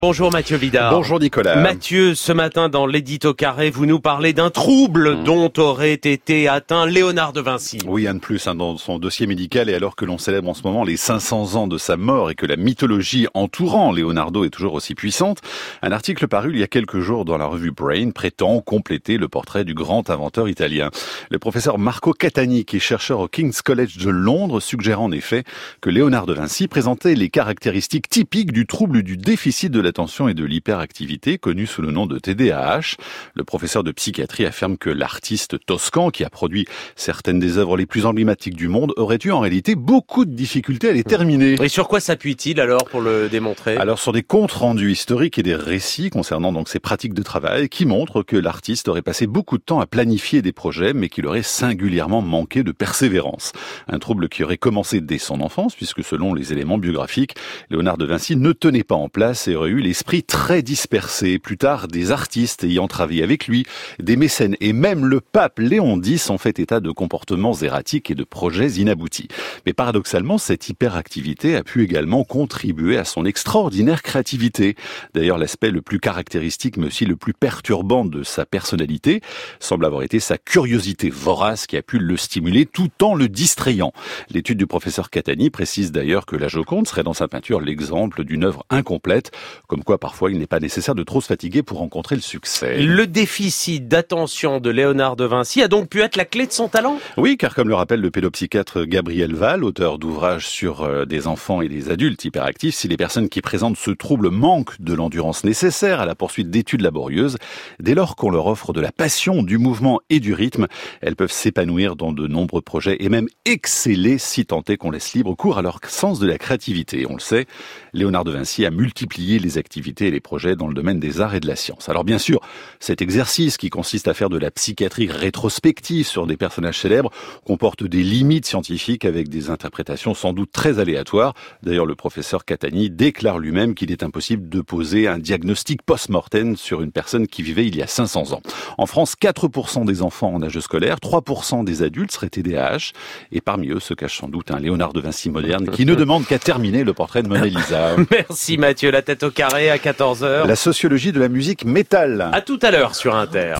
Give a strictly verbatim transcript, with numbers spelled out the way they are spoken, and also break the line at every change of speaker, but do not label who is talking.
Bonjour Mathieu Vidard.
Bonjour Nicolas.
Mathieu, ce matin dans l'édito carré, vous nous parlez d'un trouble mmh. dont aurait été atteint Léonard de Vinci.
Oui, un de plus hein, dans son dossier médical, et alors que l'on célèbre en ce moment les cinq cents ans de sa mort et que la mythologie entourant Leonardo est toujours aussi puissante, un article paru il y a quelques jours dans la revue Brain prétend compléter le portrait du grand inventeur italien. Le professeur Marco Catani, qui est chercheur au King's College de Londres, suggère en effet que Léonard de Vinci présentait les caractéristiques typiques du trouble du déficit de la l'attention et de l'hyperactivité, connu sous le nom de T D A H. Le professeur de psychiatrie affirme que l'artiste toscan, qui a produit certaines des œuvres les plus emblématiques du monde, aurait eu en réalité beaucoup de difficultés à les terminer.
Et sur quoi s'appuie-t-il alors pour le démontrer ?
Alors sur des comptes rendus historiques et des récits concernant donc ses pratiques de travail qui montrent que l'artiste aurait passé beaucoup de temps à planifier des projets, mais qu'il aurait singulièrement manqué de persévérance. Un trouble qui aurait commencé dès son enfance, puisque selon les éléments biographiques, Léonard de Vinci ne tenait pas en place et aurait eu l'esprit très dispersé. Plus tard, des artistes ayant travaillé avec lui, des mécènes et même le pape Léon X ont fait état de comportements erratiques et de projets inaboutis. Mais paradoxalement, cette hyperactivité a pu également contribuer à son extraordinaire créativité. D'ailleurs, l'aspect le plus caractéristique, mais aussi le plus perturbant de sa personnalité, semble avoir été sa curiosité vorace qui a pu le stimuler tout en le distrayant. L'étude du professeur Catani précise d'ailleurs que la Joconde serait dans sa peinture l'exemple d'une œuvre incomplète, comme quoi parfois il n'est pas nécessaire de trop se fatiguer pour rencontrer le succès.
Le déficit d'attention de Léonard de Vinci a donc pu être la clé de son talent ?
Oui, car comme le rappelle le pédopsychiatre Gabriel Val, auteur d'ouvrages sur euh, des enfants et des adultes hyperactifs, si les personnes qui présentent ce trouble manquent de l'endurance nécessaire à la poursuite d'études laborieuses, dès lors qu'on leur offre de la passion, du mouvement et du rythme, elles peuvent s'épanouir dans de nombreux projets et même exceller si tant est qu'on laisse libre cours à leur sens de la créativité. On le sait, Léonard de Vinci a multiplié les activités et les projets dans le domaine des arts et de la science. Alors bien sûr, cet exercice qui consiste à faire de la psychiatrie rétrospective sur des personnages célèbres comporte des limites scientifiques avec des interprétations sans doute très aléatoires. D'ailleurs, le professeur Catani déclare lui-même qu'il est impossible de poser un diagnostic post-mortem sur une personne qui vivait il y a cinq cents ans. En France, quatre pour cent des enfants en âge scolaire, trois pour cent des adultes seraient T D A H, et parmi eux se cache sans doute un Léonard de Vinci moderne qui ne demande qu'à terminer le portrait de Mona Lisa.
Merci Mathieu, la tête au carré à quatorze heures.
La sociologie de la musique métal.
À tout à l'heure sur Inter.